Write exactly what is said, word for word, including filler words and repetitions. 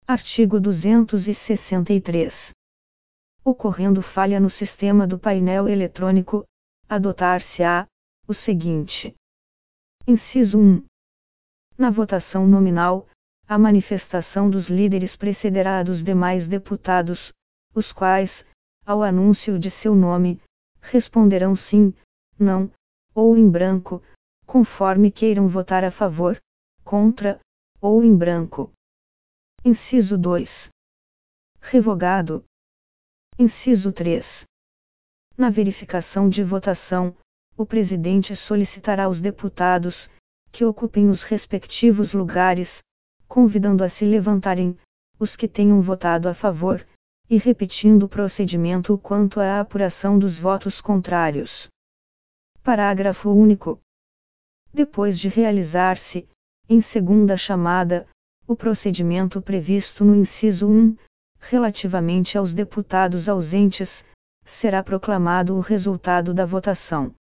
Artigo duzentos e sessenta e três. Ocorrendo falha no sistema do painel eletrônico, adotar-se-á o seguinte. Inciso um. Na votação nominal, a manifestação dos líderes precederá a dos demais deputados, os quais, ao anúncio de seu nome, responderão sim, não, ou em branco, conforme queiram votar a favor, contra, ou em branco. Inciso dois. Revogado. Inciso três. Na verificação de votação, o presidente solicitará aos deputados, que ocupem os respectivos lugares, convidando a se levantarem, os que tenham votado a favor, e repetindo o procedimento quanto à apuração dos votos contrários. Parágrafo único. Depois de realizar-se, em segunda chamada, o procedimento previsto no inciso um, relativamente aos deputados ausentes, será proclamado o resultado da votação.